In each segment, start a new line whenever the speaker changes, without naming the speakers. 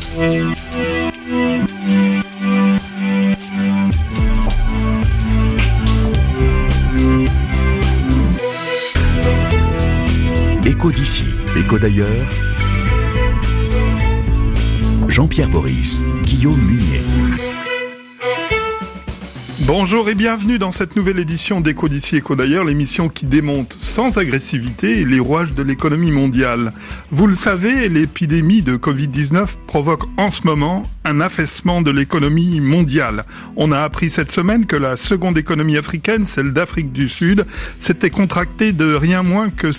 Écho d'ici, écho d'ailleurs. Jean-Pierre Boris, Guillaume Munier.
Bonjour et bienvenue dans cette nouvelle édition d'Écho d'ici, écho d'ailleurs, l'émission qui démonte sans agressivité les rouages de l'économie mondiale. Vous le savez, l'épidémie de Covid-19 provoque en ce moment un affaissement de l'économie mondiale. On a appris cette semaine que la seconde économie africaine, celle d'Afrique du Sud, s'était contractée de rien moins que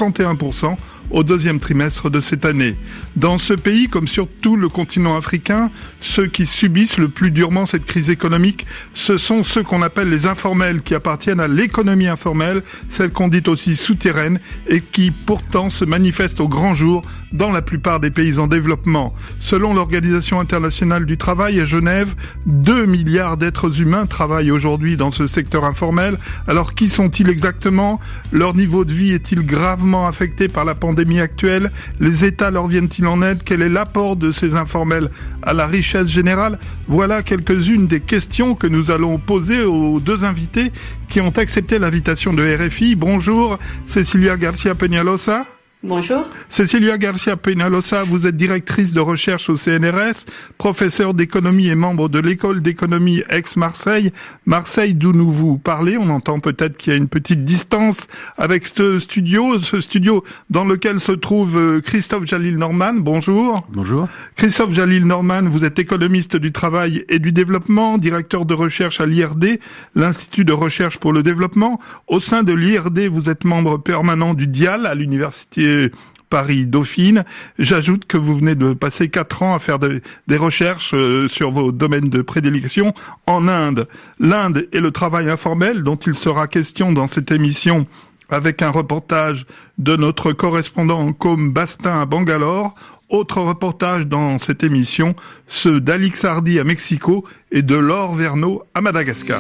51% au deuxième trimestre de cette année. Dans ce pays, comme sur tout le continent africain, ceux qui subissent le plus durement cette crise économique, ce sont ceux qu'on appelle les informels, qui appartiennent à l'économie informelle, celle qu'on dit aussi souterraine, et qui pourtant se manifeste au grand jour dans la plupart des pays en développement. Selon l'Organisation internationale du travail à Genève, 2 milliards d'êtres humains travaillent aujourd'hui dans ce secteur informel. Alors qui sont-ils exactement ? Leur niveau de vie est-il gravement affecté par la pandémie actuelle ? Les États leur viennent-ils en aide ? Quel est l'apport de ces informels à la richesse générale ? Voilà quelques-unes des questions que nous allons poser aux deux invités qui ont accepté l'invitation de RFI. Bonjour, Cecilia Garcia Peñalosa.
Bonjour.
Cecilia Garcia Peñalosa, vous êtes directrice de recherche au CNRS, professeure d'économie et membre de l'école d'économie ex-Marseille. Marseille, d'où nous vous parlez. On entend peut-être qu'il y a une petite distance avec ce studio dans lequel se trouve Christophe Jalil-Norman. Bonjour.
Bonjour.
Christophe Jalil-Norman, vous êtes économiste du travail et du développement, directeur de recherche à l'IRD, l'Institut de recherche pour le développement. Au sein de l'IRD, vous êtes membre permanent du DIAL à l'université Paris-Dauphine. J'ajoute que vous venez de passer 4 ans à faire des recherches sur vos domaines de prédilection en Inde. L'Inde et le travail informel dont il sera question dans cette émission avec un reportage de notre correspondant Com Bastin à Bangalore. Autre reportage dans cette émission, ceux d'Alix Hardy à Mexico et de Laure Verneau à Madagascar.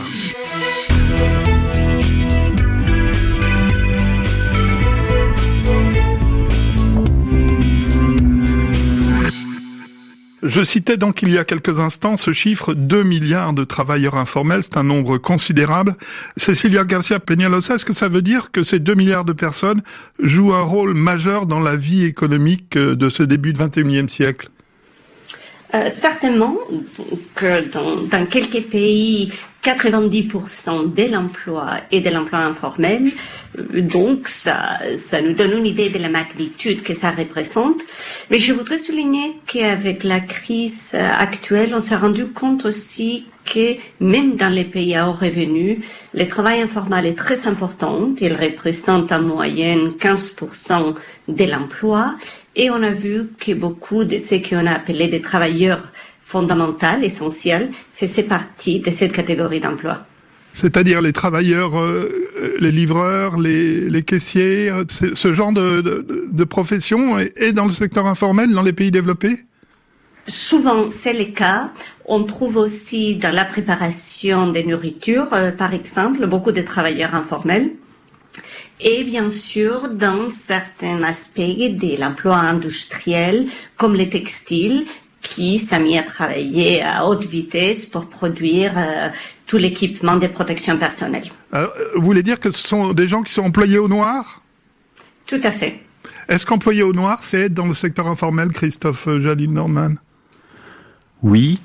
Je citais donc il y a quelques instants ce chiffre, 2 milliards de travailleurs informels, c'est un nombre considérable. Cecilia Garcia Peñalosa, est-ce que ça veut dire que ces 2 milliards de personnes jouent un rôle majeur dans la vie économique de ce début du XXIe siècle ?
Certainement que dans quelques pays, 90% de l'emploi est de l'emploi informel. Donc, ça nous donne une idée de la magnitude que ça représente. Mais je voudrais souligner qu'avec la crise actuelle, on s'est rendu compte aussi que même dans les pays à haut revenu, le travail informel est très important. Il représente en moyenne 15% de l'emploi. Et on a vu que beaucoup de ceux qu'on a appelés des travailleurs fondamentaux, essentiels, faisaient partie de cette catégorie d'emploi.
C'est-à-dire les travailleurs, les livreurs, les caissiers, ce genre de profession est dans le secteur informel, dans les pays développés ?
Souvent, c'est le cas. On trouve aussi dans la préparation des nourritures, par exemple, beaucoup de travailleurs informels. Et bien sûr, dans certains aspects de l'emploi industriel, comme les textiles, qui s'est mis à travailler à haute vitesse pour produire tout l'équipement de protection personnelle.
Alors, vous voulez dire que ce sont des gens qui sont employés au noir ?
Tout à fait.
Est-ce qu'employé au noir, c'est être dans le secteur informel, Christophe Jalil-Norman ?
Oui.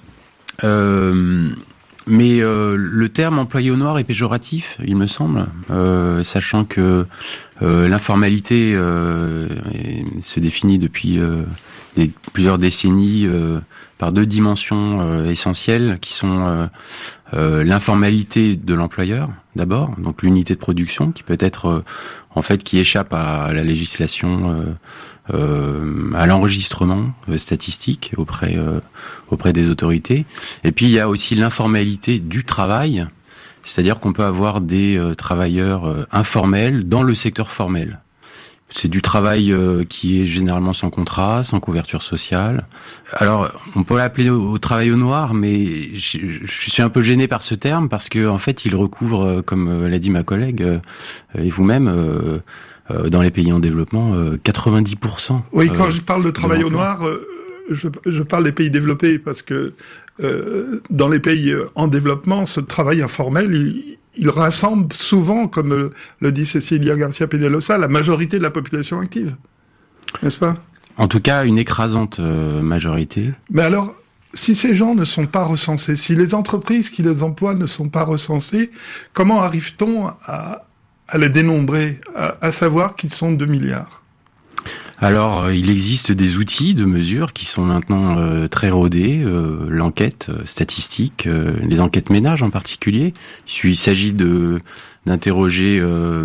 Mais le terme employé au noir est péjoratif, il me semble, sachant que l'informalité se définit depuis plusieurs décennies par 2 dimensions essentielles qui sont l'informalité de l'employeur d'abord, donc l'unité de production qui peut être qui échappe à la législation, à l'enregistrement statistique auprès des autorités. Et puis il y a aussi l'informalité du travail, c'est-à-dire qu'on peut avoir des travailleurs informels dans le secteur formel. C'est du travail qui est généralement sans contrat, sans couverture sociale. Alors, on peut l'appeler au travail au noir, mais je suis un peu gêné par ce terme parce que en fait, il recouvre, comme l'a dit ma collègue et vous-même, dans les pays en développement, 90%.
Oui, quand je parle de travail au noir, je parle des pays développés parce que dans les pays en développement, ce travail informel, il rassemble souvent, comme le dit Cecilia García Peñalosa, la majorité de la population active, n'est-ce pas ?
En tout cas, une écrasante majorité.
Mais alors, si ces gens ne sont pas recensés, si les entreprises qui les emploient ne sont pas recensées, comment arrive-t-on à les dénombrer, à savoir qu'ils sont 2 milliards ?
Alors, il existe des outils de mesure qui sont maintenant très rodés, l'enquête statistique, les enquêtes ménages en particulier. Il s'agit d'interroger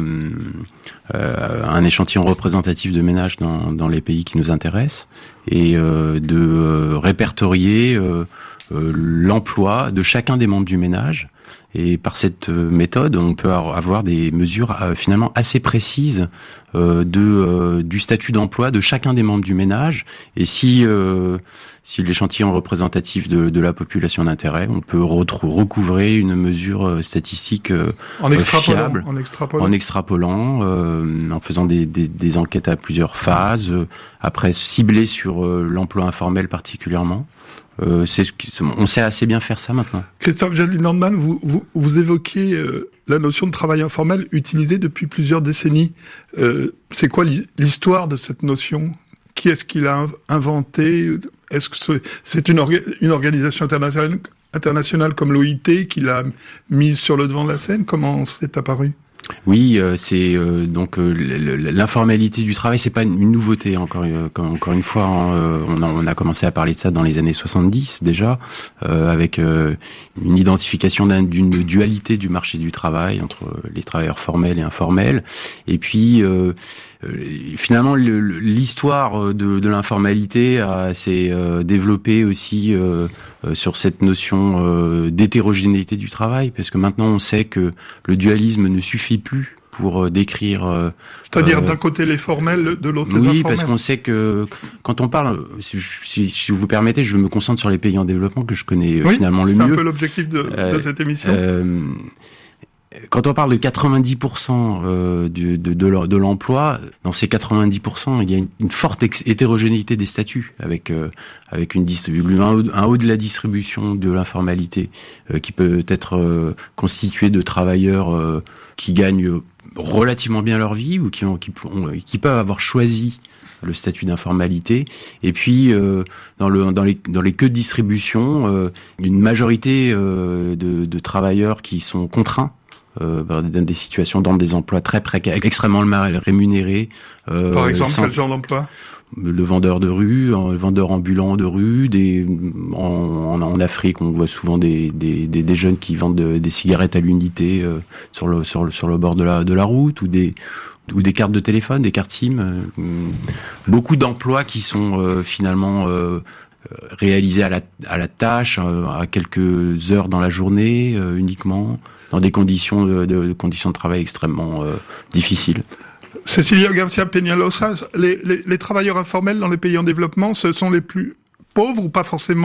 un échantillon représentatif de ménages dans les pays qui nous intéressent et de répertorier l'emploi de chacun des membres du ménage. Et par cette méthode, on peut avoir des mesures finalement assez précises du statut d'emploi de chacun des membres du ménage. Et si l'échantillon représentatif de la population d'intérêt, on peut recouvrer une mesure statistique fiable en extrapolant, en faisant des enquêtes à plusieurs phases, après ciblées sur l'emploi informel particulièrement. On sait assez bien faire ça maintenant.
Christophe Jalil-Nordman, vous évoquiez la notion de travail informel utilisée depuis plusieurs décennies. C'est quoi l'histoire de cette notion ? Qui est-ce qui l'a inventé ? Est-ce que c'est une organisation internationale comme l'OIT qui l'a mise sur le devant de la scène ? Comment c'est apparu ?
Oui, c'est donc l'informalité du travail, c'est pas une nouveauté encore une fois. On a commencé à parler de ça dans les années 70 déjà, avec une identification d'une dualité du marché du travail entre les travailleurs formels et informels. Et puis finalement, l'histoire de l'informalité s'est développée aussi sur cette notion d'hétérogénéité du travail, parce que maintenant on sait que le dualisme ne suffit plus pour décrire...
C'est-à-dire d'un côté les formels, de l'autre les informels.
Oui, parce qu'on sait que quand on parle, si vous permettez, je me concentre sur les pays en développement que je connais finalement le mieux.
Oui, c'est un peu l'objectif de cette émission.
Quand on parle de 90% de l'emploi, dans ces 90%, il y a une forte hétérogénéité des statuts, avec un haut de la distribution de l'informalité qui peut être constitué de travailleurs qui gagnent relativement bien leur vie ou qui peuvent avoir choisi le statut d'informalité, et puis dans les queues de distribution, une majorité de travailleurs qui sont contraints dans des situations, dans des emplois très précaires, extrêmement mal rémunérés.
Par exemple, quel genre d'emploi ?
Le vendeur de rue, le vendeur ambulant de rue, en Afrique, on voit souvent des jeunes qui vendent des cigarettes à l'unité sur le bord de la route, ou des cartes de téléphone, des cartes SIM. Beaucoup d'emplois qui sont finalement réalisés à la tâche, à quelques heures dans la journée uniquement, dans des conditions de travail extrêmement difficiles.
Cecilia García Peñalosa, les travailleurs informels dans les pays en développement, ce sont les plus pauvres ou pas forcément ?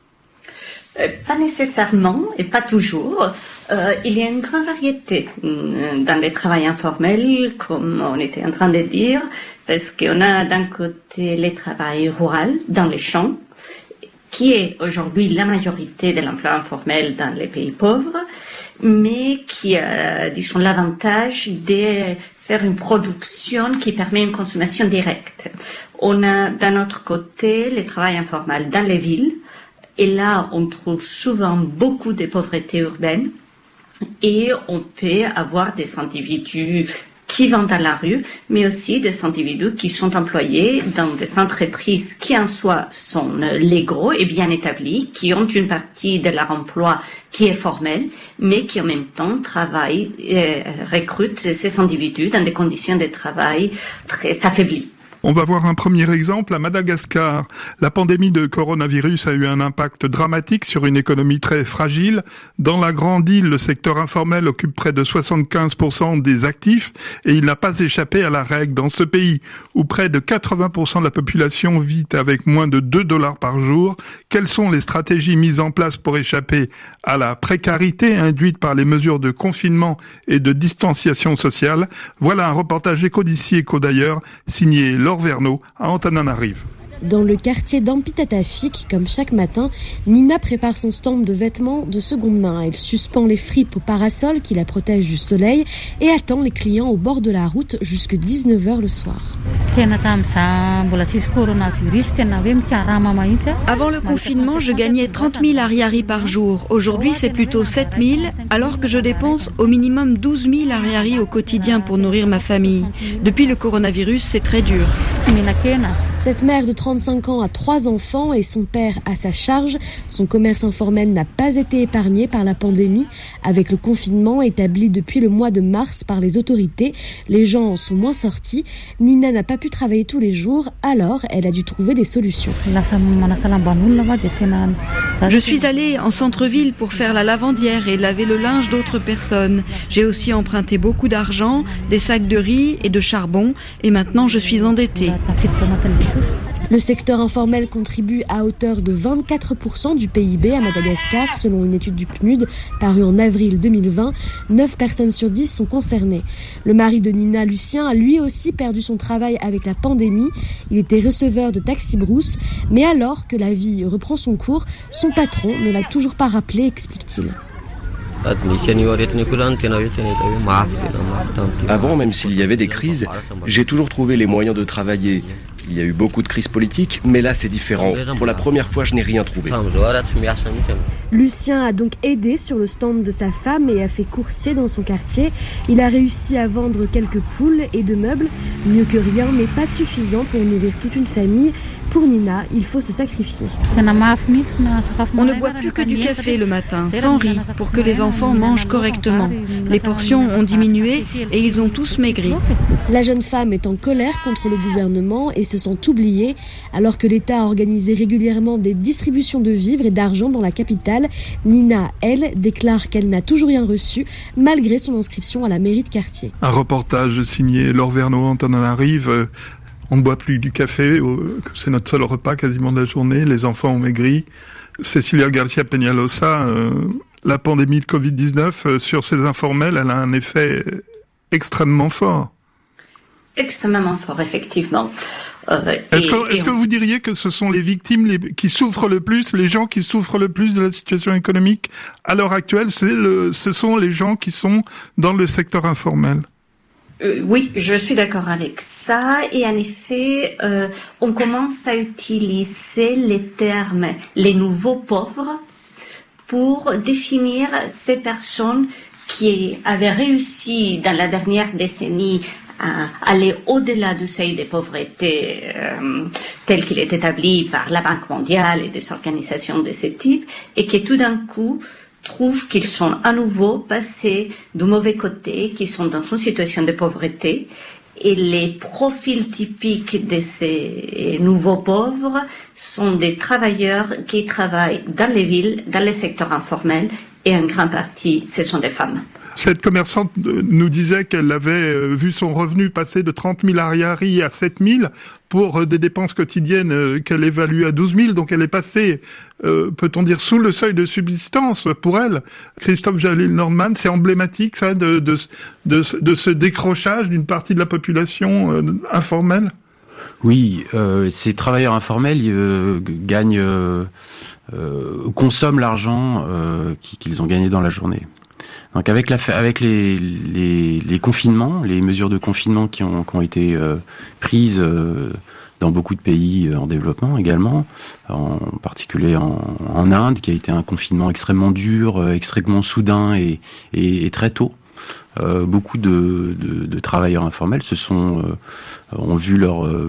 Pas nécessairement et pas toujours. Il y a une grande variété dans les travails informels, comme on était en train de dire, parce qu'on a d'un côté les travails ruraux dans les champs, qui est aujourd'hui la majorité de l'emploi informel dans les pays pauvres, mais qui a, disons, l'avantage de faire une production qui permet une consommation directe. On a d'un autre côté les travail informel dans les villes, et là on trouve souvent beaucoup de pauvreté urbaine, et on peut avoir des individus qui vont dans la rue, mais aussi des individus qui sont employés dans des entreprises qui en soi sont légaux et bien établis, qui ont une partie de leur emploi qui est formelle, mais qui en même temps travaillent, recrutent ces individus dans des conditions de travail très affaiblies.
On va voir un premier exemple à Madagascar. La pandémie de coronavirus a eu un impact dramatique sur une économie très fragile. Dans la grande île, le secteur informel occupe près de 75% des actifs et il n'a pas échappé à la règle dans ce pays où près de 80% de la population vit avec moins de $2 par jour. Quelles sont les stratégies mises en place pour échapper à la précarité induite par les mesures de confinement et de distanciation sociale? Voilà un reportage Éco d'ici, Éco d'ailleurs, signé Laure Verneau à Antananarive.
Dans le quartier d'Ampitatafik, comme chaque matin, Nina prépare son stand de vêtements de seconde main. Elle suspend les fripes au parasol qui la protège du soleil et attend les clients au bord de la route jusque 19h le soir.
Avant le confinement, je gagnais 30 000 ariary par jour. Aujourd'hui, c'est plutôt 7 000, alors que je dépense au minimum 12 000 ariary au quotidien pour nourrir ma famille. Depuis le coronavirus, c'est très dur.
Cette mère de 35 ans a 3 enfants et son père à sa charge. Son commerce informel n'a pas été épargné par la pandémie. Avec le confinement établi depuis le mois de mars par les autorités, les gens sont moins sortis. Nina n'a pas pu travailler tous les jours, alors elle a dû trouver des solutions.
Je suis allée en centre-ville pour faire la lavandière et laver le linge d'autres personnes. J'ai aussi emprunté beaucoup d'argent, des sacs de riz et de charbon, et maintenant je suis endettée.
Le secteur informel contribue à hauteur de 24% du PIB à Madagascar, selon une étude du PNUD parue en avril 2020. 9 personnes sur 10 sont concernées. Le mari de Nina, Lucien, a lui aussi perdu son travail avec la pandémie. Il était receveur de taxi-brousse, mais alors que la vie reprend son cours, son patron ne l'a toujours pas rappelé, explique-t-il.
Avant, même s'il y avait des crises, j'ai toujours trouvé les moyens de travailler. Il y a eu beaucoup de crises politiques, mais là c'est différent. Pour la première fois, je n'ai rien trouvé.
Lucien a donc aidé sur le stand de sa femme et a fait coursier dans son quartier. Il a réussi à vendre quelques poules et de meubles. Mieux que rien, mais pas suffisant pour nourrir toute une famille. Pour Nina, il faut se sacrifier.
On ne boit plus que du café le matin, sans riz, pour que les enfants mangent correctement. Les portions ont diminué et ils ont tous maigri.
La jeune femme est en colère contre le gouvernement et se sent oubliée. Alors que l'État a organisé régulièrement des distributions de vivres et d'argent dans la capitale, Nina, elle, déclare qu'elle n'a toujours rien reçu, malgré son inscription à la mairie de quartier.
Un reportage signé Laure Verneau, arrive. On ne boit plus du café, c'est notre seul repas quasiment de la journée, les enfants ont maigri. Cecilia Garcia Peñalosa, la pandémie de Covid-19 sur ces informels, elle a un effet extrêmement fort.
Extrêmement fort, effectivement.
Est-ce que vous diriez que ce sont les victimes qui souffrent le plus, les gens qui souffrent le plus de la situation économique à l'heure actuelle, ce sont les gens qui sont dans le secteur informel?
Oui, je suis d'accord avec ça. Et en effet, on commence à utiliser les termes « les nouveaux pauvres » pour définir ces personnes qui avaient réussi dans la dernière décennie à aller au-delà du seuil de pauvreté tel qu'il est établi par la Banque mondiale et des organisations de ce type, et qui tout d'un coup trouvent qu'ils sont à nouveau passés du mauvais côté, qu'ils sont dans une situation de pauvreté. Et les profils typiques de ces nouveaux pauvres sont des travailleurs qui travaillent dans les villes, dans les secteurs informels, et en grande partie, ce sont des femmes.
Cette commerçante nous disait qu'elle avait vu son revenu passer de 30 000 ariary à 7 000 pour des dépenses quotidiennes qu'elle évalue à 12 000. Donc elle est passée, peut-on dire, sous le seuil de subsistance pour elle. Christophe Jalil-Nordman, c'est emblématique ça de ce décrochage d'une partie de la population informelle.
Oui, ces travailleurs informels consomment l'argent qu'ils ont gagné dans la journée. Donc avec les confinements, les mesures de confinement qui ont été prises dans beaucoup de pays en développement également, en particulier en Inde, qui a été un confinement extrêmement dur, extrêmement soudain et très tôt. Beaucoup de travailleurs informels ont vu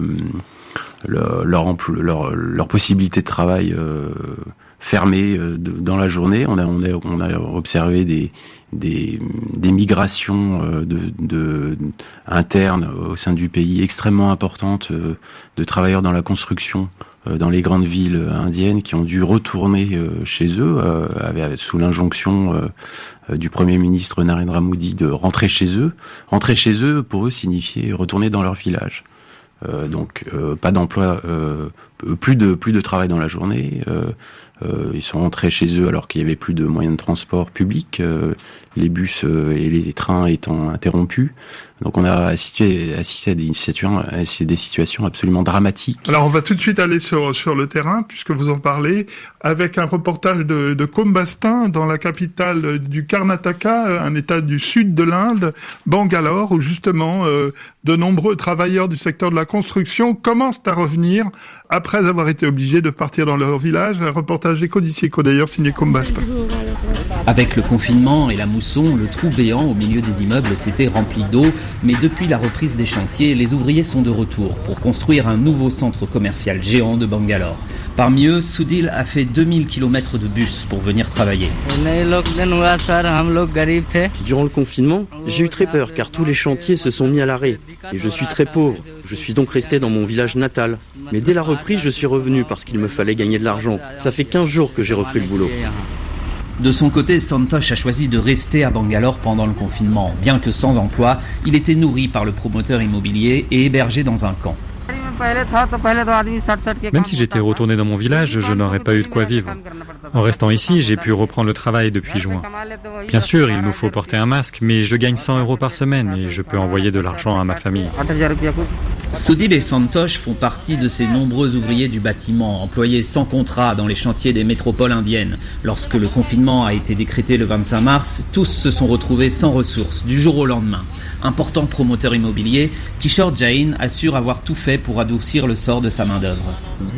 leur possibilité de travail fermées dans la journée. On a observé des migrations internes au sein du pays extrêmement importantes de travailleurs dans la construction dans les grandes villes indiennes qui ont dû retourner chez eux sous l'injonction du Premier ministre Narendra Modi de rentrer chez eux. Rentrer chez eux, pour eux, signifiait retourner dans leur village. Donc pas d'emploi plus de travail dans la journée. Ils sont rentrés chez eux alors qu'il y avait plus de moyens de transport public, les bus et les trains étant interrompus. Donc on a assisté à des situations absolument dramatiques.
Alors on va tout de suite aller sur le terrain, puisque vous en parlez, avec un reportage de Combastin, dans la capitale du Karnataka, un état du sud de l'Inde, Bangalore, où justement de nombreux travailleurs du secteur de la construction commencent à revenir après avoir été obligés de partir dans leur village. Un reportage d'Eco d'ici, Eco d'ailleurs, signé Combastin.
Avec le confinement et la mousson, le trou béant au milieu des immeubles s'était rempli d'eau. Mais depuis la reprise des chantiers, les ouvriers sont de retour pour construire un nouveau centre commercial géant de Bangalore. Parmi eux, Sudil a fait 2000 km de bus pour venir travailler.
Durant le confinement, j'ai eu très peur car tous les chantiers se sont mis à l'arrêt. Et je suis très pauvre. Je suis donc resté dans mon village natal. Mais dès la reprise, je suis revenu parce qu'il me fallait gagner de l'argent. Ça fait 15 jours que j'ai repris le boulot.
De son côté, Santosh a choisi de rester à Bangalore pendant le confinement. Bien que sans emploi, il était nourri par le promoteur immobilier et hébergé dans un camp.
Même si j'étais retourné dans mon village, je n'aurais pas eu de quoi vivre. En restant ici, j'ai pu reprendre le travail depuis juin. Bien sûr, il nous faut porter un masque, mais je gagne 100 € par semaine et je peux envoyer de l'argent à ma famille.
Sudil et Santosh font partie de ces nombreux ouvriers du bâtiment, employés sans contrat dans les chantiers des métropoles indiennes. Lorsque le confinement a été décrété le 25 mars, tous se sont retrouvés sans ressources du jour au lendemain. Important promoteur immobilier, Kishore Jain assure avoir tout fait pour adoucir le sort de sa main-d'œuvre.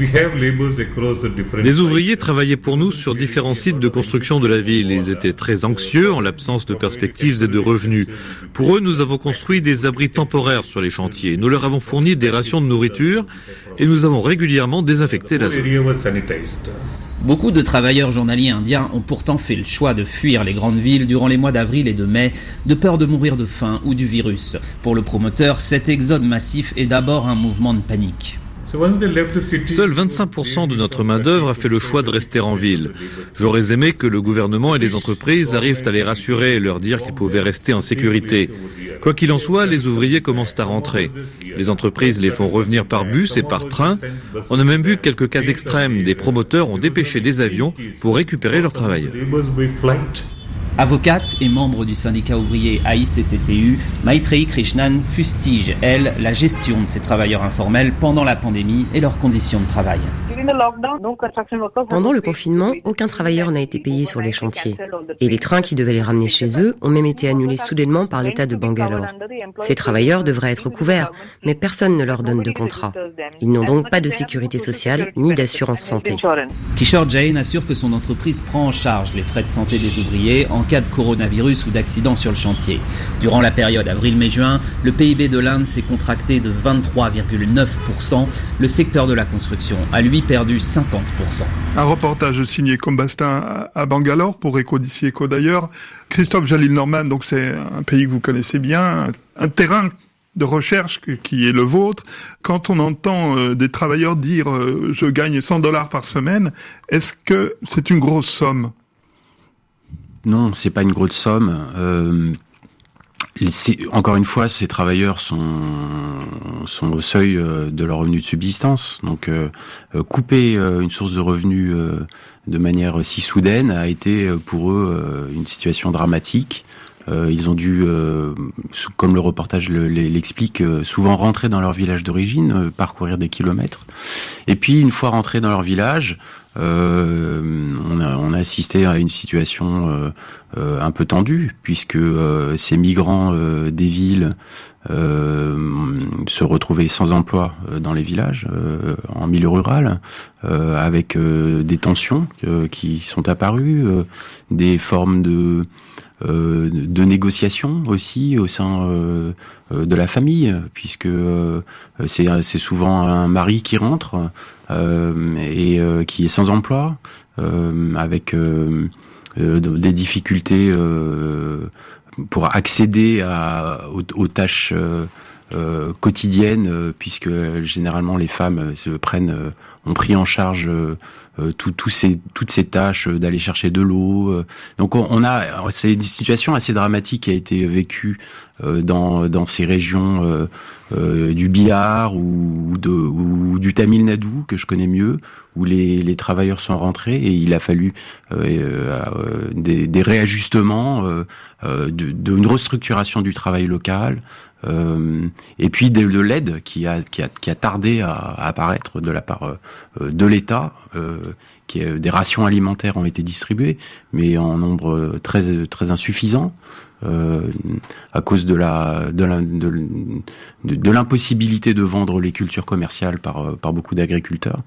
Les ouvriers travaillaient pour nous sur différents sites de construction de la ville. Ils étaient très anxieux en l'absence de perspectives et de revenus. Pour eux, nous avons construit des abris temporaires sur les chantiers. Nous leur avons fourni des rations de nourriture et nous avons régulièrement désinfecté la zone.
Beaucoup de travailleurs journaliers indiens ont pourtant fait le choix de fuir les grandes villes durant les mois d'avril et de mai, de peur de mourir de faim ou du virus. Pour le promoteur, cet exode massif est d'abord un mouvement de panique.
Seuls 25% de notre main-d'œuvre a fait le choix de rester en ville. J'aurais aimé que le gouvernement et les entreprises arrivent à les rassurer et leur dire qu'ils pouvaient rester en sécurité. Quoi qu'il en soit, les ouvriers commencent à rentrer. Les entreprises les font revenir par bus et par train. On a même vu quelques cas extrêmes. Des promoteurs ont dépêché des avions pour récupérer leurs travailleurs.
Avocate et membre du syndicat ouvrier AICCTU, Maitreyi Krishnan fustige, elle, la gestion de ces travailleurs informels pendant la pandémie et leurs conditions de travail.
Pendant le confinement, aucun travailleur n'a été payé sur les chantiers. Et les trains qui devaient les ramener chez eux ont même été annulés soudainement par l'État de Bangalore. Ces travailleurs devraient être couverts, mais personne ne leur donne de contrat. Ils n'ont donc pas de sécurité sociale ni d'assurance santé.
Kishore Jain assure que son entreprise prend en charge les frais de santé des ouvriers en cas de coronavirus ou d'accident sur le chantier. Durant la période avril-mai-juin, le PIB de l'Inde s'est contracté de 23,9%. Le secteur de la construction a lui perdu 50%.
Un reportage signé Combastin à Bangalore pour Eco d'ici, Eco d'ailleurs. Christophe Jalil-Norman, donc c'est un pays que vous connaissez bien, un terrain de recherche qui est le vôtre. Quand on entend des travailleurs dire je gagne 100 $ par semaine, est-ce que c'est une grosse somme ?
Non, c'est pas une grosse somme. Encore une fois, ces travailleurs sont au seuil de leur revenu de subsistance. Donc, couper une source de revenus de manière si soudaine a été pour eux une situation dramatique. Ils ont dû, comme le reportage l'explique, souvent rentrer dans leur village d'origine, parcourir des kilomètres. Et puis, une fois rentrés dans leur village, on a assisté à une situation un peu tendue, puisque ces migrants des villes se retrouvaient sans emploi dans les villages, en milieu rural, avec des tensions qui sont apparues, des formes de négociation aussi au sein de la famille, puisque c'est souvent un mari qui rentre et qui est sans emploi, avec des difficultés pour accéder aux tâches quotidiennes, puisque généralement les femmes ont pris en charge toutes ces tâches d'aller chercher de l'eau. Donc c'est une situation assez dramatique qui a été vécue dans ces régions du Bihar ou du Tamil Nadu que je connais mieux, où les travailleurs sont rentrés et il a fallu des réajustements, une restructuration du travail local. Et puis de l'aide qui a tardé à apparaître de la part de l'État, des rations alimentaires ont été distribuées, mais en nombre très très insuffisant, à cause de l'impossibilité de vendre les cultures commerciales par beaucoup d'agriculteurs.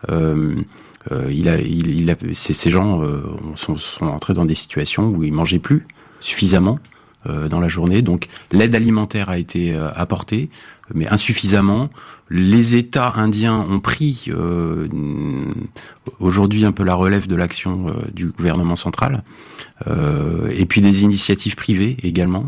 Ces gens sont entrés dans des situations où ils mangeaient plus suffisamment dans la journée. Donc l'aide alimentaire a été apportée, mais insuffisamment. Les États indiens ont pris aujourd'hui un peu la relève de l'action du gouvernement central, et puis des initiatives privées également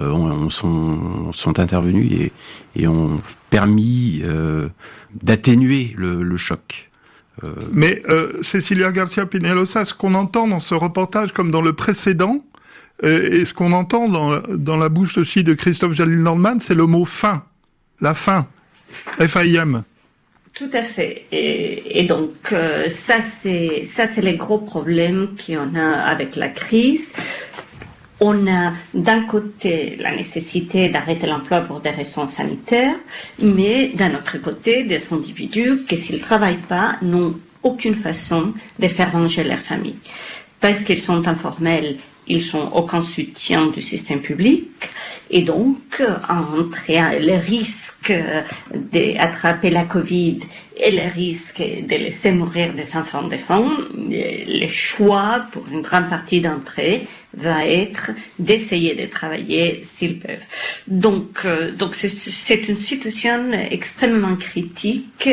sont intervenues et ont permis d'atténuer le choc.
Mais Cecilia Garcia Pinhelosa, ce qu'on entend dans ce reportage comme dans le précédent, et ce qu'on entend dans la bouche aussi de Christophe Jalil-Nordman, c'est le mot faim. La faim. F-A-I-M.
Tout à fait. Et donc, ça c'est les gros problèmes qu'on a avec la crise. On a d'un côté la nécessité d'arrêter l'emploi pour des raisons sanitaires, mais d'un autre côté, des individus qui, s'ils ne travaillent pas, n'ont aucune façon de faire manger leur famille. Parce qu'ils sont informels, ils n'ont aucun soutien du système public, et donc entre le risque d'attraper la Covid et le risque de laisser mourir des enfants des femmes, le choix pour une grande partie d'entre eux va être d'essayer de travailler s'ils peuvent. Donc c'est une situation extrêmement critique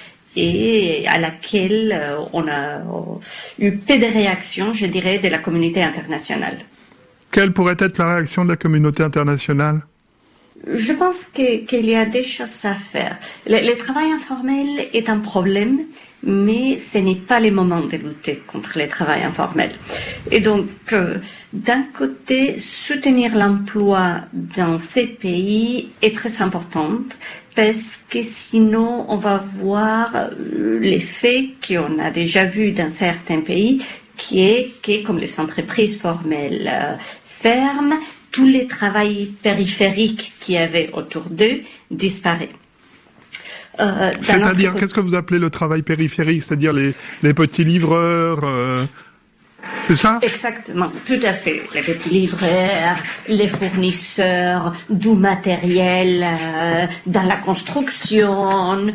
et à laquelle on a eu peu de réactions, je dirais, de la communauté internationale.
Quelle pourrait être la réaction de la communauté internationale ?
Je pense qu'il y a des choses à faire. Le travail informel est un problème, mais ce n'est pas le moment de lutter contre le travail informel. Et donc, d'un côté, soutenir l'emploi dans ces pays est très important, parce que sinon, on va voir l'effet qu'on a déjà vu dans certains pays, qui est que, comme les entreprises formelles ferment, tous les travails périphériques qu'il y avait autour d'eux disparaissent.
C'est-à-dire, qu'est-ce que vous appelez le travail périphérique ? C'est-à-dire les petits livreurs c'est ça ?
Exactement, tout à fait. Les petits livreurs, les fournisseurs du matériel dans la construction,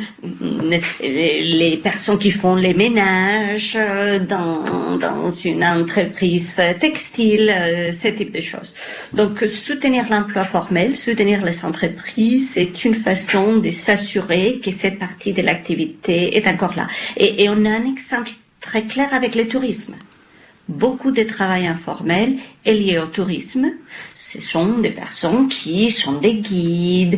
les personnes qui font les ménages dans une entreprise textile, ce type de choses. Donc, soutenir l'emploi formel, soutenir les entreprises, c'est une façon de s'assurer que cette partie de l'activité est encore là. Et on a un exemple très clair avec le tourisme. Beaucoup de travail informel est lié au tourisme. Ce sont des personnes qui sont des guides,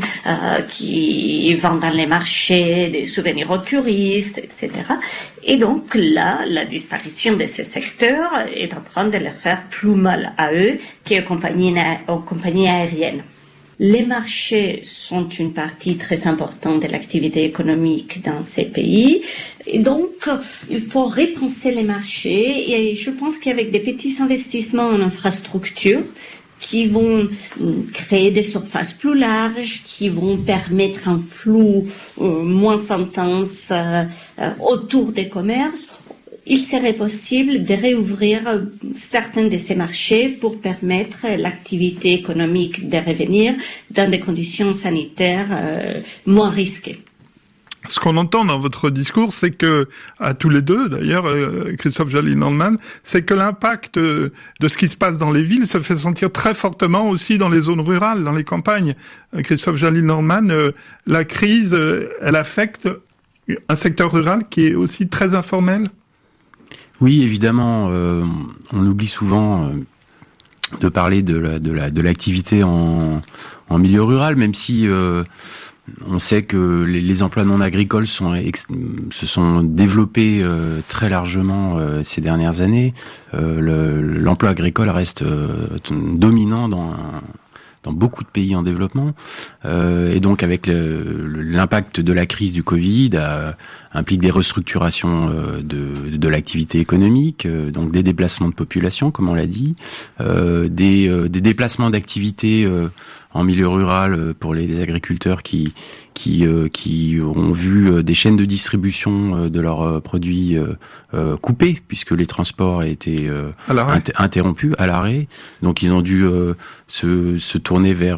qui vendent dans les marchés des souvenirs aux touristes, etc. Et donc là, la disparition de ces secteurs est en train de leur faire plus mal à eux qu'aux compagnies aériennes. Les marchés sont une partie très importante de l'activité économique dans ces pays. Et donc, il faut repenser les marchés. Et je pense qu'avec des petits investissements en infrastructure, qui vont créer des surfaces plus larges, qui vont permettre un flou moins intense autour des commerces, il serait possible de réouvrir certains de ces marchés pour permettre l'activité économique de revenir dans des conditions sanitaires moins risquées.
Ce qu'on entend dans votre discours, c'est que, à tous les deux d'ailleurs, Christophe Jalil-Nordman, c'est que l'impact de ce qui se passe dans les villes se fait sentir très fortement aussi dans les zones rurales, dans les campagnes. Christophe Jalil-Nordman, la crise, elle affecte un secteur rural qui est aussi très informel.
Oui, évidemment, on oublie souvent de parler de l'activité en milieu rural, même si On sait que les emplois non agricoles se sont développés très largement ces dernières années. L'emploi agricole reste dominant dans beaucoup de pays en développement, et donc avec l'impact de la crise du Covid implique des restructurations de l'activité économique, donc des déplacements de population, comme on l'a dit, des déplacements d'activité en milieu rural pour les agriculteurs qui ont vu des chaînes de distribution de leurs produits coupées, puisque les transports étaient interrompus, à l'arrêt. Donc ils ont dû se tourner vers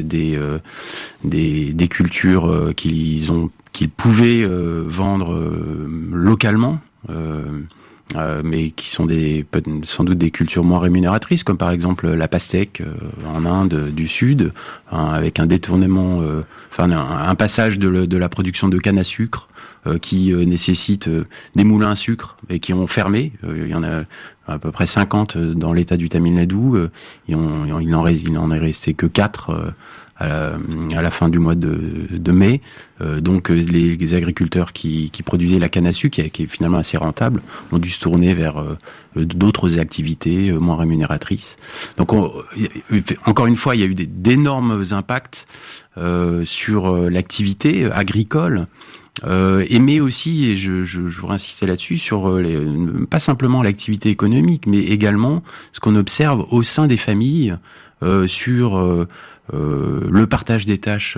des cultures qu'ils pouvaient vendre localement, mais qui sont sans doute des cultures moins rémunératrices, comme par exemple la pastèque en Inde du Sud, avec un détournement, un passage de la production de canne à sucre qui nécessite des moulins à sucre et qui ont fermé. Il y en a à peu près 50 dans l'état du Tamil Nadu. Il n'en est resté que 4 à la fin du mois de mai. Donc les agriculteurs qui produisaient la canne à sucre, qui est finalement assez rentable, ont dû se tourner vers d'autres activités moins rémunératrices. Donc encore une fois, il y a eu d'énormes impacts sur l'activité agricole. Mais aussi, et je voudrais insister là-dessus, sur pas simplement l'activité économique, mais également ce qu'on observe au sein des familles sur le partage des tâches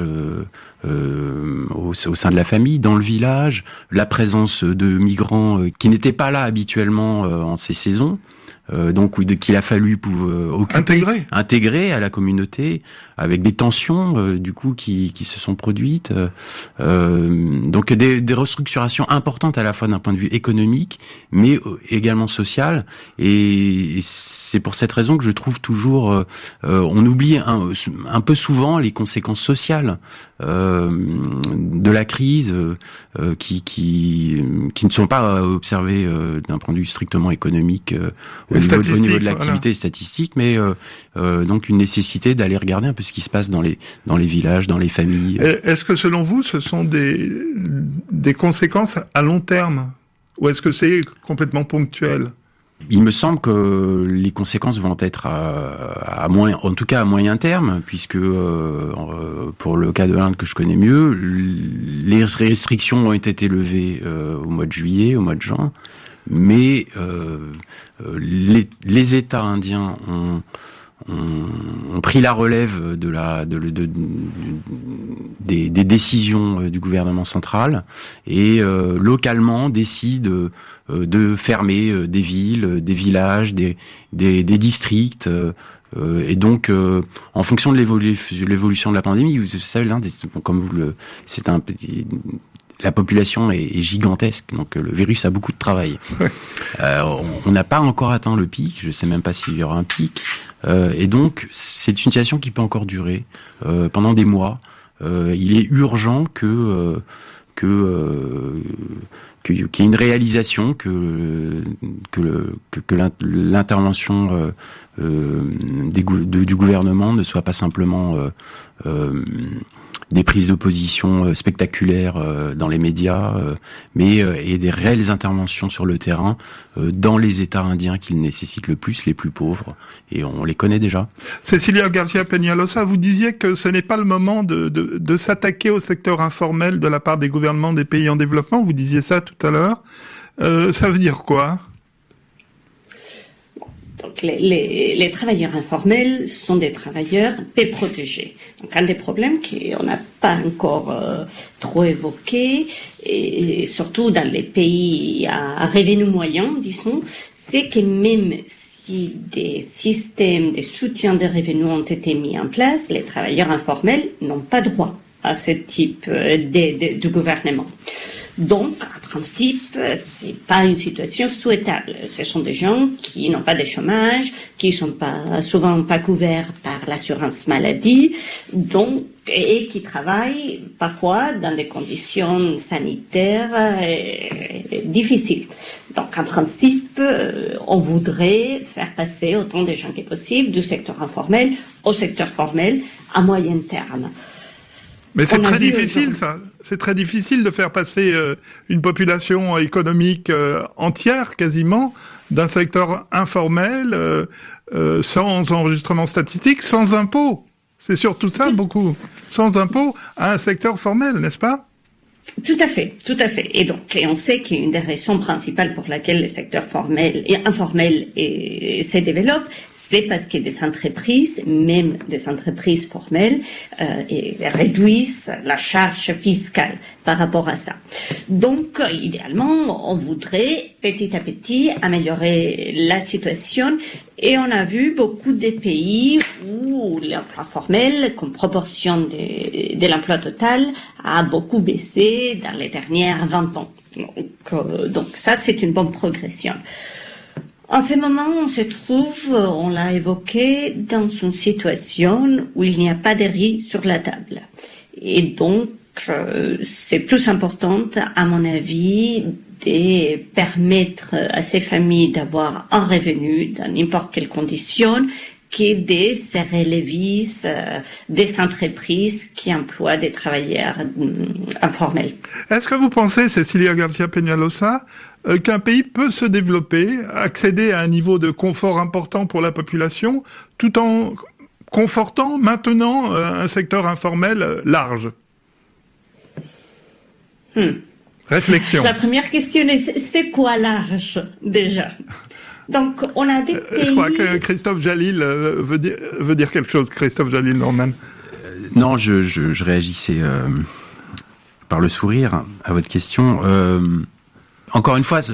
au sein de la famille, dans le village, la présence de migrants qui n'étaient pas là habituellement en ces saisons. Donc qu'il a fallu intégrer à la communauté, avec des tensions du coup qui se sont produites, donc des restructurations importantes à la fois d'un point de vue économique mais également social, et c'est pour cette raison que je trouve toujours on oublie un peu souvent les conséquences sociales de la crise qui ne sont pas observées d'un point de vue strictement économique au niveau de l'activité statistique, mais donc une nécessité d'aller regarder un peu ce qui se passe dans les villages, dans les familles.
Est-ce que selon vous, ce sont des conséquences à long terme, ou est-ce que c'est complètement ponctuel ?
Il me semble que les conséquences vont être en tout cas à moyen terme, puisque pour le cas de l'Inde que je connais mieux, les restrictions ont été levées au mois de juillet, au mois de juin, mais les États indiens ont pris la relève des décisions du gouvernement central, et localement décident de fermer des villes, des villages, des districts. Et donc, en fonction de l'évolution de la pandémie, vous savez, l'Inde, comme la population est gigantesque, donc le virus a beaucoup de travail. On n'a pas encore atteint le pic, je ne sais même pas s'il y aura un pic, et donc c'est une situation qui peut encore durer pendant des mois. Il est urgent qu'il y ait une réalisation, que l'intervention du gouvernement ne soit pas simplement des prises de position spectaculaires dans les médias, mais et des réelles interventions sur le terrain dans les États indiens qui le nécessitent le plus, les plus pauvres, et on les connaît déjà.
Cecilia García Peñalosa, vous disiez que ce n'est pas le moment de s'attaquer au secteur informel de la part des gouvernements des pays en développement, vous disiez ça tout à l'heure. Ça veut dire quoi ?
Donc les travailleurs informels sont des travailleurs peu protégés. Donc un des problèmes qu'on n'a pas encore trop évoqué, et surtout dans les pays à revenus moyens, disons, c'est que même si des systèmes de soutien des revenus ont été mis en place, les travailleurs informels n'ont pas droit à ce type d'aide du gouvernement. Donc, en principe, c'est pas une situation souhaitable. Ce sont des gens qui n'ont pas de chômage, qui sont souvent pas couverts par l'assurance maladie, donc, et qui travaillent parfois dans des conditions sanitaires difficiles. Donc, en principe, on voudrait faire passer autant de gens que possible du secteur informel au secteur formel à moyen terme.
Mais c'est très difficile, ça. C'est très difficile de faire passer une population économique entière, quasiment, d'un secteur informel, sans enregistrement statistique, sans impôts. C'est surtout ça, beaucoup. Sans impôts, à un secteur formel, n'est-ce pas ?
Tout à fait. Et donc, on sait qu'une des raisons principales pour laquelle le secteur formel et informel se développe, c'est parce que des entreprises, même des entreprises formelles, réduisent la charge fiscale par rapport à ça. Donc, idéalement, on voudrait petit à petit améliorer la situation. Et on a vu beaucoup de pays où l'emploi formel, comme proportion de l'emploi total, a beaucoup baissé dans les dernières 20 ans. Donc ça, c'est une bonne progression. En ce moment, on se trouve, on l'a évoqué, dans une situation où il n'y a pas de riz sur la table. Et donc, c'est plus important, à mon avis, de permettre à ces familles d'avoir un revenu dans n'importe quelle condition que de serrer les vis des entreprises qui emploient des travailleurs informels.
Est-ce que vous pensez, Cecilia García Peñalosa, qu'un pays peut se développer, accéder à un niveau de confort important pour la population, tout en confortant, maintenant, un secteur informel large ? Réflexion.
La première question est, c'est quoi large, déjà? Donc, on a des pays...
Je crois que Christophe Jalil veut dire quelque chose. Christophe Jalil, Norman.
Non, je réagissais par le sourire à votre question. Encore une fois,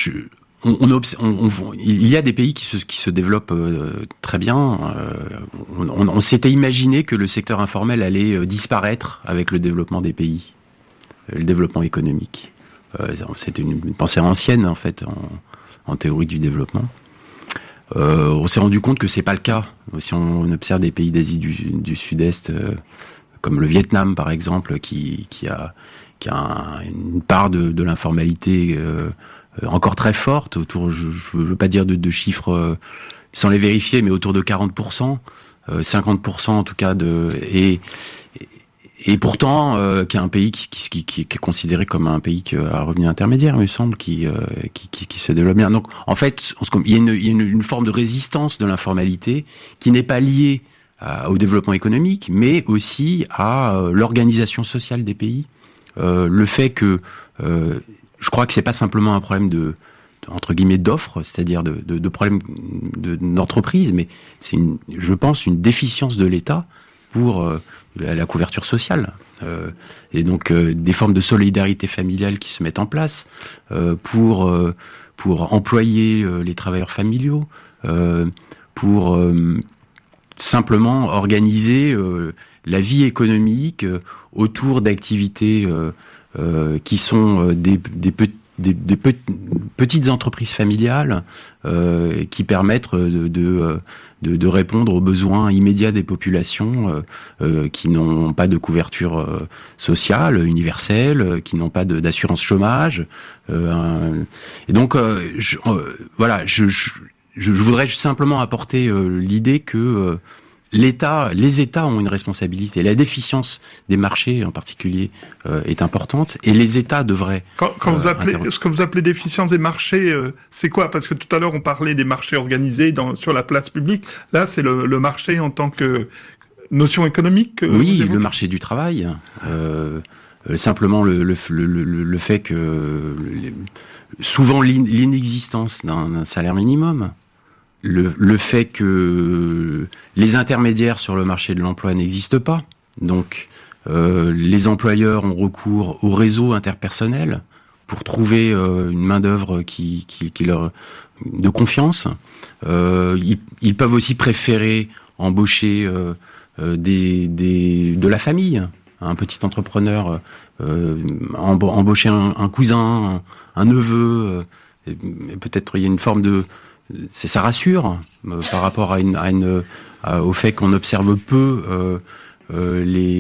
il y a des pays qui se développent très bien. On s'était imaginé que le secteur informel allait disparaître avec le développement des pays, le développement économique. C'était une pensée ancienne, en fait, en théorie du développement. On s'est rendu compte que c'est pas le cas. Si on observe des pays d'Asie du Sud-Est, comme le Vietnam par exemple, qui a une part de l'informalité encore très forte, autour, je veux pas dire de chiffres sans les vérifier, mais autour de 40%, 50% en tout cas et pourtant qui est un pays qui est considéré comme un pays à revenu intermédiaire, il me semble, qui se développe bien. Donc en fait, il y a une forme de résistance de l'informalité qui n'est pas liée au développement économique, mais aussi à l'organisation sociale des pays. Le fait que je crois que c'est pas simplement un problème entre guillemets d'offres, c'est-à-dire de problème d'entreprise, mais c'est je pense une déficience de l'État pour la couverture sociale, et donc des formes de solidarité familiale qui se mettent en place pour employer les travailleurs familiaux, pour simplement organiser la vie économique autour d'activités qui sont des petites entreprises familiales qui permettent de répondre aux besoins immédiats des populations qui n'ont pas de couverture sociale universelle, qui n'ont pas d'assurance chômage. Et donc, je voudrais simplement apporter l'idée que les États ont une responsabilité. La déficience des marchés, en particulier, est importante, et les États devraient...
Quand vous appelez, ce que vous appelez déficience des marchés, c'est quoi? Parce que tout à l'heure, on parlait des marchés organisés sur la place publique. Là, c'est le marché en tant que notion économique.
Oui, le marché du travail. Simplement le fait que souvent l'inexistence d'un salaire minimum. Le fait que les intermédiaires sur le marché de l'emploi n'existent pas. Donc, les employeurs ont recours au réseau interpersonnel pour trouver une main-d'œuvre qui leur de confiance. Ils peuvent aussi préférer embaucher de la famille, un petit entrepreneur, embaucher un cousin, un neveu. Et peut-être il y a une forme de ça rassure par rapport au fait qu'on observe peu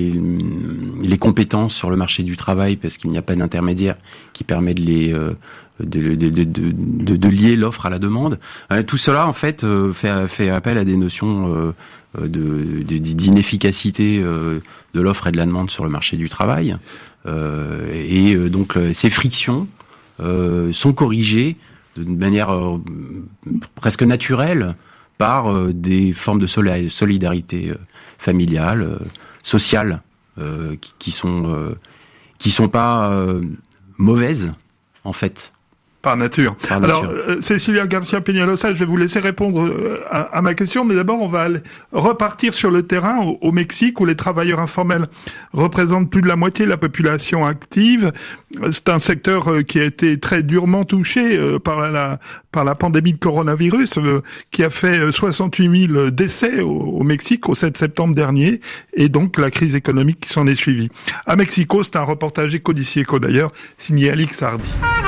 les compétences sur le marché du travail, parce qu'il n'y a pas d'intermédiaire qui permet de de lier l'offre à la demande. Tout cela, en fait, fait appel à des notions d'inefficacité de l'offre et de la demande sur le marché du travail. Donc, ces frictions sont corrigées d'une manière presque naturelle par des formes de solidarité familiale, sociale, qui sont pas mauvaises, en fait.
Par nature. Alors, Cecilia Garcia Peñalosa, je vais vous laisser répondre à ma question, mais d'abord, on va repartir sur le terrain au Mexique, où les travailleurs informels représentent plus de la moitié de la population active. C'est un secteur qui a été très durement touché par la pandémie de coronavirus, qui a fait 68 000 décès au Mexique au 7 septembre dernier, et donc la crise économique qui s'en est suivie. À Mexico, c'est un reportage Éco d'ici, Éco d'ailleurs, signé Alix Hardy.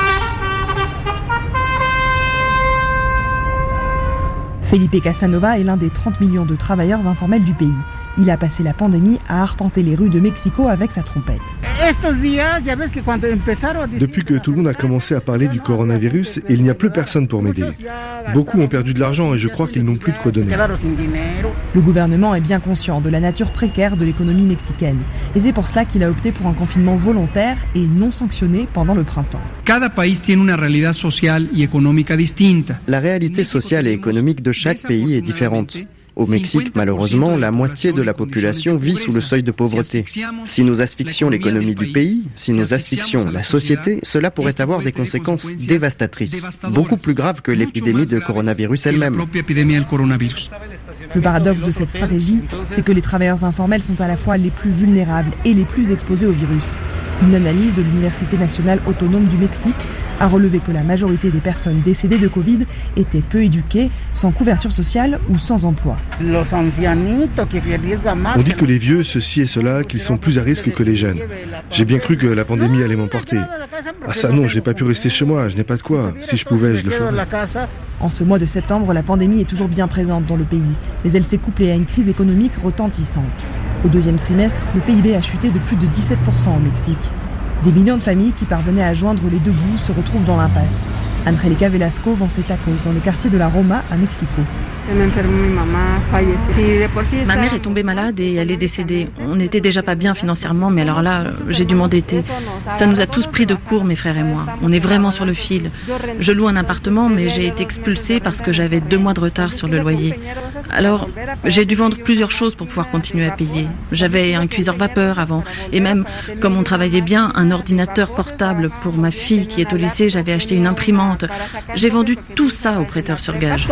Felipe Casanova est l'un des 30 millions de travailleurs informels du pays. Il a passé la pandémie à arpenter les rues de Mexico avec sa trompette.
Depuis que tout le monde a commencé à parler du coronavirus, il n'y a plus personne pour m'aider. Beaucoup ont perdu de l'argent et je crois qu'ils n'ont plus de quoi donner.
Le gouvernement est bien conscient de la nature précaire de l'économie mexicaine. Et c'est pour cela qu'il a opté pour un confinement volontaire et non sanctionné pendant le printemps.
La réalité sociale et économique de chaque pays est différente. Au Mexique, malheureusement, la moitié de la population vit sous le seuil de pauvreté. Si nous asphyxions l'économie du pays, si nous asphyxions la société, cela pourrait avoir des conséquences dévastatrices, beaucoup plus graves que l'épidémie de coronavirus elle-même.
Le paradoxe de cette stratégie, c'est que les travailleurs informels sont à la fois les plus vulnérables et les plus exposés au virus. Une analyse de l'Université nationale autonome du Mexique a relevé que la majorité des personnes décédées de Covid étaient peu éduquées, sans couverture sociale ou sans emploi.
On dit que les vieux, ceci et cela, qu'ils sont plus à risque que les jeunes. J'ai bien cru que la pandémie allait m'emporter. Ah ça non, je n'ai pas pu rester chez moi, je n'ai pas de quoi. Si je pouvais, je le ferais.
En ce mois de septembre, la pandémie est toujours bien présente dans le pays, mais elle s'est couplée à une crise économique retentissante. Au deuxième trimestre, le PIB a chuté de plus de 17% au Mexique. Des millions de familles qui parvenaient à joindre les deux bouts se retrouvent dans l'impasse. Angélica Velasco vend ses tacos dans le quartier de la Roma à Mexico.
Ma mère est tombée malade et elle est décédée. On n'était déjà pas bien financièrement, mais alors là, j'ai dû m'endetter. Ça nous a tous pris de court, mes frères et moi. On est vraiment sur le fil. Je loue un appartement, mais j'ai été expulsée parce que j'avais 2 mois de retard sur le loyer. Alors, j'ai dû vendre plusieurs choses pour pouvoir continuer à payer. J'avais un cuiseur vapeur avant, et même, comme on travaillait bien, un ordinateur portable pour ma fille qui est au lycée. J'avais acheté une imprimante. J'ai vendu tout ça au prêteur sur gage.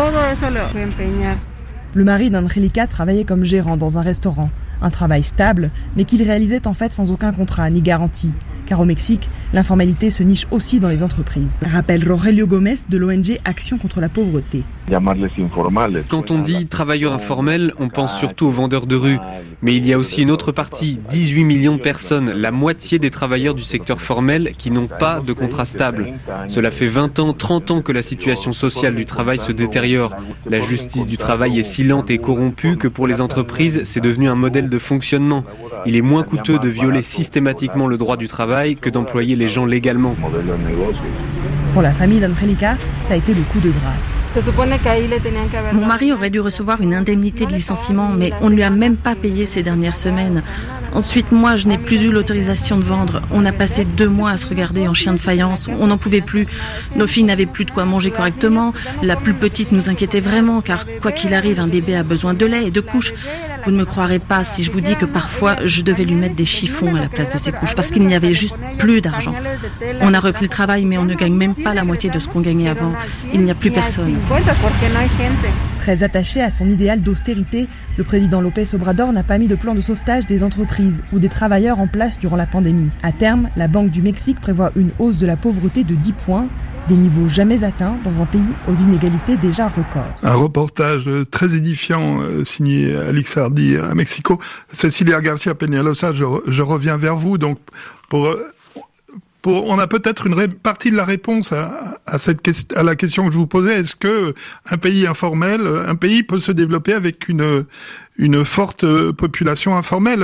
Le mari d'Angélica travaillait comme gérant dans un restaurant. Un travail stable, mais qu'il réalisait en fait sans aucun contrat ni garantie. Car au Mexique, l'informalité se niche aussi dans les entreprises. Rappelle Rogelio Gomez de l'ONG Action contre la pauvreté.
Quand on dit travailleurs informels, on pense surtout aux vendeurs de rue. Mais il y a aussi une autre partie, 18 millions de personnes, la moitié des travailleurs du secteur formel qui n'ont pas de contrat stable. Cela fait 20 ans, 30 ans que la situation sociale du travail se détériore. La justice du travail est si lente et corrompue que pour les entreprises, c'est devenu un modèle de fonctionnement. Il est moins coûteux de violer systématiquement le droit du travail que d'employer les gens légalement.
Pour la famille d'Angélica, ça a été le coup de grâce.
Mon mari aurait dû recevoir une indemnité de licenciement, mais on ne lui a même pas payé ces dernières semaines. Ensuite, moi, je n'ai plus eu l'autorisation de vendre. On a passé 2 mois à se regarder en chien de faïence. On n'en pouvait plus. Nos filles n'avaient plus de quoi manger correctement. La plus petite nous inquiétait vraiment, car quoi qu'il arrive, un bébé a besoin de lait et de couches. Vous ne me croirez pas si je vous dis que parfois, je devais lui mettre des chiffons à la place de ses couches, parce qu'il n'y avait juste plus d'argent. On a repris le travail, mais on ne gagne même pas la moitié de ce qu'on gagnait avant. Il n'y a plus personne.
Très attaché à son idéal d'austérité, le président López Obrador n'a pas mis de plan de sauvetage des entreprises ou des travailleurs en place durant la pandémie. À terme, la Banque du Mexique prévoit une hausse de la pauvreté de 10 points, des niveaux jamais atteints dans un pays aux inégalités déjà records.
Un reportage très édifiant signé Alix Hardy à Mexico. Cecilia Garcia Peñalosa, je reviens vers vous. Donc, on a peut-être une partie de la réponse à la question que je vous posais. Est-ce que un pays informel, un pays peut se développer avec une forte population informelle?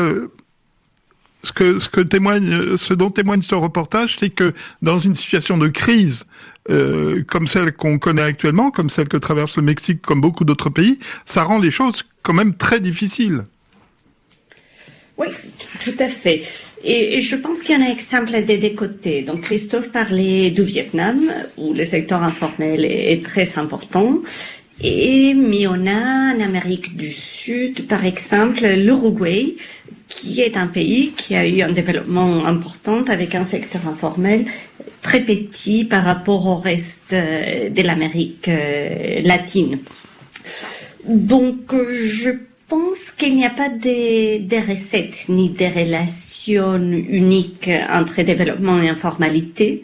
Ce dont témoigne ce reportage, c'est que dans une situation de crise comme celle qu'on connaît actuellement, comme celle que traverse le Mexique, comme beaucoup d'autres pays, ça rend les choses quand même très difficiles.
Oui, tout à fait. Et je pense qu'il y en a un exemple des deux côtés. Donc Christophe parlait du Vietnam, où le secteur informel est très important. Mais on a en Amérique du Sud, par exemple, l'Uruguay, qui est un pays qui a eu un développement important avec un secteur informel très petit par rapport au reste de l'Amérique latine. Donc, je pense qu'il n'y a pas de recettes ni de relations uniques entre développement et informalité.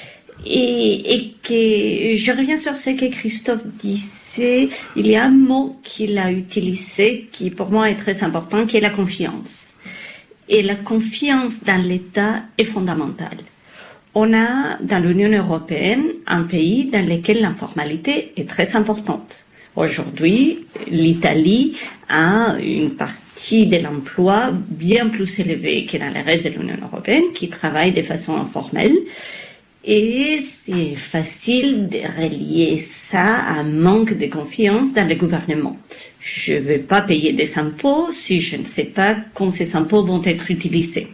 Et que je reviens sur ce que Christophe disait, il y a un mot qu'il a utilisé qui pour moi est très important, qui est la confiance. Et la confiance dans l'État est fondamentale. On a dans l'Union européenne un pays dans lequel l'informalité est très importante. Aujourd'hui, l'Italie a une partie de l'emploi bien plus élevée que dans le reste de l'Union européenne qui travaille de façon informelle. Et c'est facile de relier ça à un manque de confiance dans le gouvernement. Je ne vais pas payer des impôts si je ne sais pas comment ces impôts vont être utilisés.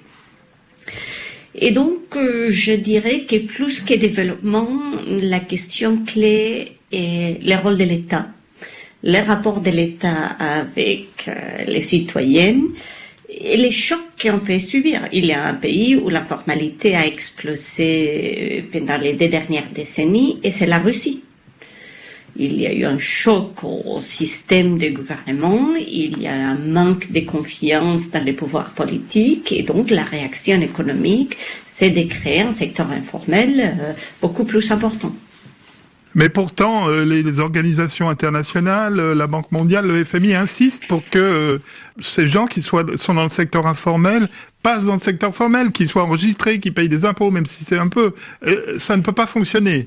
Et donc, je dirais que plus que développement, la question clé est le rôle de l'État, le rapport de l'État avec les citoyennes, et les chocs qu'on peut subir. Il y a un pays où l'informalité a explosé pendant les 2 dernières décennies, et c'est la Russie. Il y a eu un choc au système de gouvernement, il y a un manque de confiance dans les pouvoirs politiques, et donc la réaction économique, c'est de créer un secteur informel beaucoup plus important.
Mais pourtant, les organisations internationales, la Banque mondiale, le FMI insistent pour que ces gens qui sont dans le secteur informel passent dans le secteur formel, qu'ils soient enregistrés, qu'ils payent des impôts, même si c'est un peu... ça ne peut pas fonctionner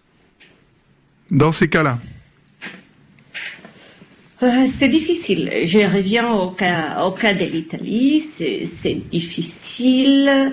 dans ces cas-là.
C'est difficile. Je reviens au cas de l'Italie. C'est difficile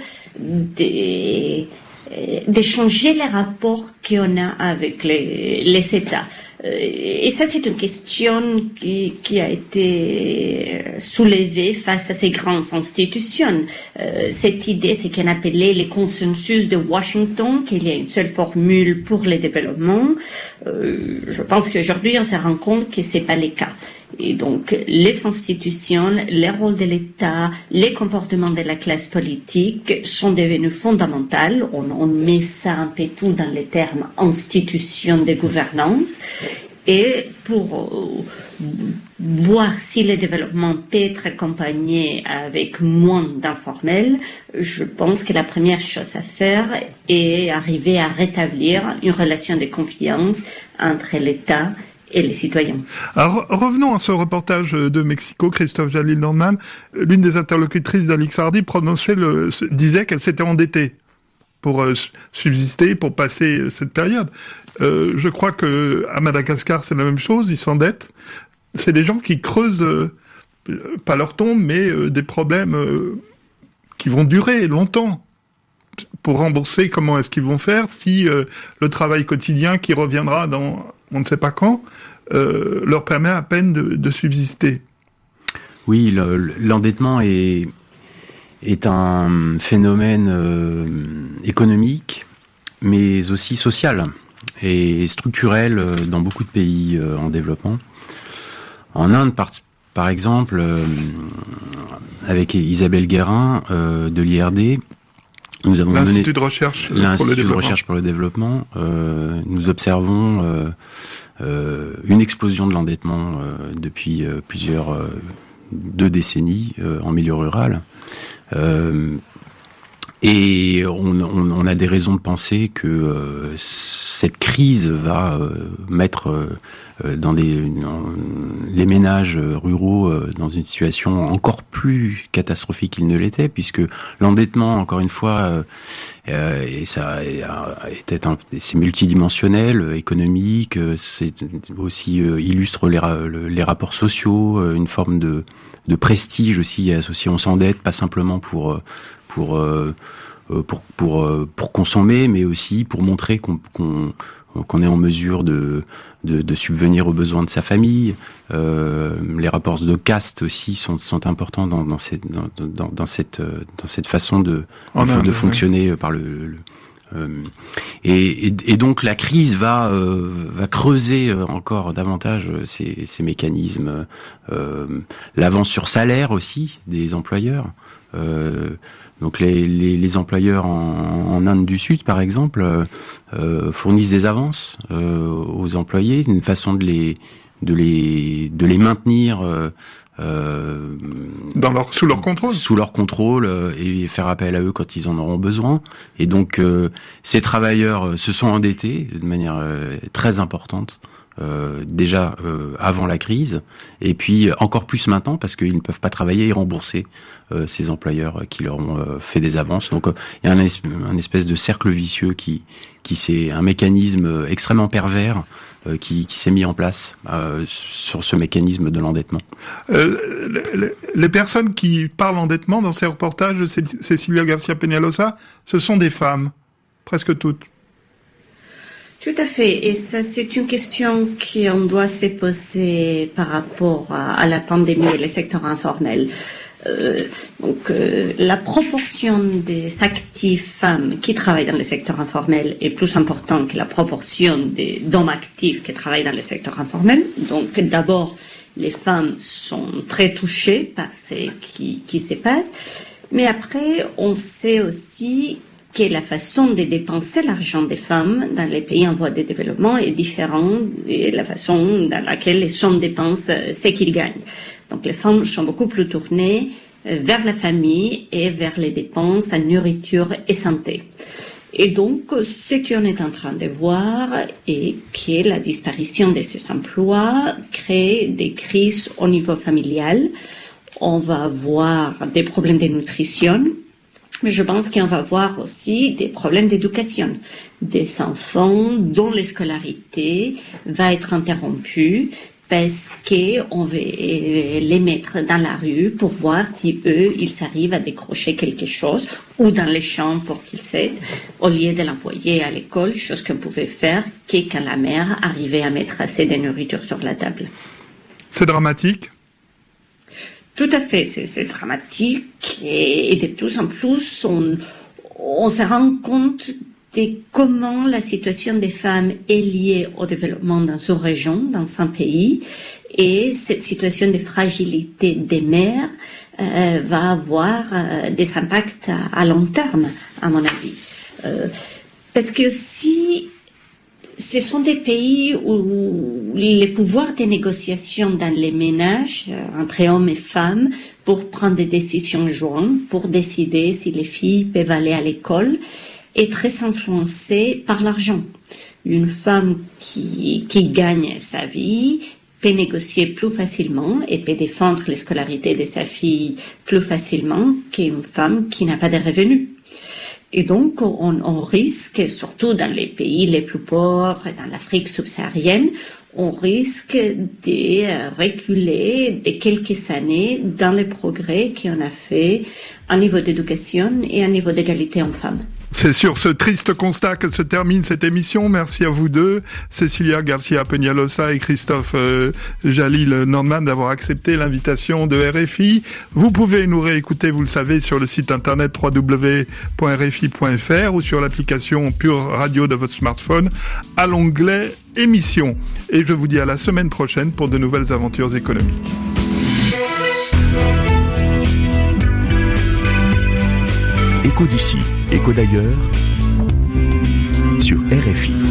de changer les rapports qu'on a avec les États. Et ça, c'est une question qui a été soulevée face à ces grandes institutions. Cette idée, c'est qu'on appelait les consensus de Washington, qu'il y a une seule formule pour le développement. Je pense qu'aujourd'hui, on se rend compte que c'est pas le cas. Et donc, les institutions, les rôles de l'État, les comportements de la classe politique sont devenus fondamentaux. On met ça un peu tout dans les termes institutions de gouvernance. Et pour voir si le développement peut être accompagné avec moins d'informel, je pense que la première chose à faire est arriver à rétablir une relation de confiance entre l'État et les citoyens.
Alors, revenons à ce reportage de Mexico. Christophe Jalil-Dornman, l'une des interlocutrices d'Alix Hardy disait qu'elle s'était endettée pour subsister, pour passer cette période. Je crois que à Madagascar, c'est la même chose, ils s'endettent. C'est des gens qui creusent, pas leur tombe, mais des problèmes qui vont durer longtemps. Pour rembourser, comment est-ce qu'ils vont faire si le travail quotidien qui reviendra dans on ne sait pas quand, leur permet à peine de subsister.
Oui, l'endettement est un phénomène économique, mais aussi social et structurel dans beaucoup de pays en développement. En Inde, par exemple, avec Isabelle Guérin de l'IRD, nous avons
l'Institut de recherche
pour le développement. Nous observons une explosion de l'endettement depuis 2 décennies en milieu rural. Et on a des raisons de penser que cette crise va mettre les ménages ruraux dans une situation encore plus catastrophique qu'il ne l'était, puisque l'endettement, encore une fois, et ça c'est multidimensionnel, économique, c'est aussi illustre les rapports sociaux, une forme de prestige aussi associé. On s'endette pas simplement pour consommer, mais aussi pour montrer qu'on qu'on est en mesure de subvenir aux besoins de sa famille. Les rapports de caste aussi sont importants dans cette façon de fonctionner par et donc la crise va creuser encore davantage ces mécanismes. L'avance sur salaire aussi des employeurs. Donc les employeurs en Inde du Sud, par exemple, fournissent des avances aux employés, une façon de les maintenir
sous leur contrôle.
Sous leur contrôle et faire appel à eux quand ils en auront besoin. Et donc ces travailleurs se sont endettés de manière très importante. Déjà avant la crise, et puis encore plus maintenant parce qu'ils ne peuvent pas travailler et rembourser ces employeurs qui leur ont fait des avances. Donc il y a un espèce de cercle vicieux qui c'est un mécanisme extrêmement pervers qui s'est mis en place sur ce mécanisme de l'endettement.
Les personnes qui parlent endettement dans ces reportages de Cecilia García Peñalosa, ce sont des femmes, presque toutes.
Tout à fait, et ça c'est une question qu'on doit se poser par rapport à la pandémie et le secteur informel. La proportion des actifs femmes qui travaillent dans le secteur informel est plus importante que la proportion d'hommes actifs qui travaillent dans le secteur informel. Donc d'abord, les femmes sont très touchées par ce qui se passe, mais après on sait aussi que la façon de dépenser l'argent des femmes dans les pays en voie de développement est différente de la façon dans laquelle les hommes dépensent ce qu'ils gagnent. Donc les femmes sont beaucoup plus tournées vers la famille et vers les dépenses en nourriture et santé. Et donc, ce qu'on est en train de voir est que la disparition de ces emplois crée des crises au niveau familial. On va avoir des problèmes de nutrition, mais je pense qu'on va voir aussi des problèmes d'éducation. Des enfants dont la scolarité va être interrompue parce qu'on veut les mettre dans la rue pour voir si eux, ils arrivent à décrocher quelque chose ou dans les champs pour qu'ils s'aident, au lieu de l'envoyer à l'école, chose qu'on pouvait faire que quand la mère arrivait à mettre assez de nourriture sur la table.
C'est dramatique.
Tout à fait, c'est dramatique et de plus en plus, on se rend compte de comment la situation des femmes est liée au développement dans une région, dans un pays, et cette situation de fragilité des mères va avoir des impacts à long terme, à mon avis. Parce que si ce sont des pays où les pouvoirs de négociation dans les ménages entre hommes et femmes pour prendre des décisions jointes, pour décider si les filles peuvent aller à l'école, est très influencé par l'argent. Une femme qui gagne sa vie peut négocier plus facilement et peut défendre la scolarité de sa fille plus facilement qu'une femme qui n'a pas de revenus. Et donc, on risque, surtout dans les pays les plus pauvres, dans l'Afrique subsaharienne, on risque de reculer de quelques années dans les progrès qu'on a fait au niveau d'éducation et au niveau d'égalité hommes-femmes.
C'est sur ce triste constat que se termine cette émission. Merci à vous deux, Cecilia García Peñalosa et Christophe Jalil Nordman, d'avoir accepté l'invitation de RFI. Vous pouvez nous réécouter, vous le savez, sur le site internet www.rfi.fr ou sur l'application Pure Radio de votre smartphone à l'onglet émissions. Et je vous dis à la semaine prochaine pour de nouvelles aventures économiques.
Écho d'ici, écho d'ailleurs, sur RFI.